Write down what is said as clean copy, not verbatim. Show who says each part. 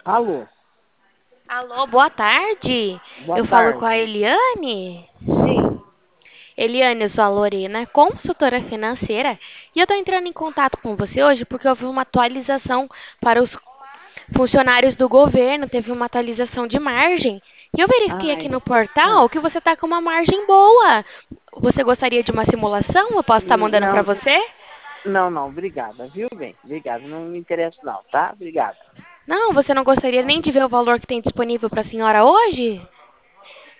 Speaker 1: Alô,
Speaker 2: Alô, boa tarde.
Speaker 1: boa
Speaker 2: Eu falo com a
Speaker 1: tarde.
Speaker 2: Eliane.
Speaker 1: Sim.
Speaker 2: Eliane, eu sou a Lorena, consultora financeira, e eu estou entrando em contato com você hoje porque houve uma atualização para os funcionários do governo, teve uma atualização de margem. E eu verifiquei aqui
Speaker 1: Ai,
Speaker 2: no portal
Speaker 1: ah,
Speaker 2: que você está com uma margem boa. Você gostaria de uma simulação? Eu posso estar mandando para
Speaker 1: não,
Speaker 2: você?
Speaker 1: não, obrigada, viu, bem? Obrigada, não me interessa não, tá? Obrigada.
Speaker 2: Não, você não gostaria nem de ver o valor que tem disponível para a senhora hoje?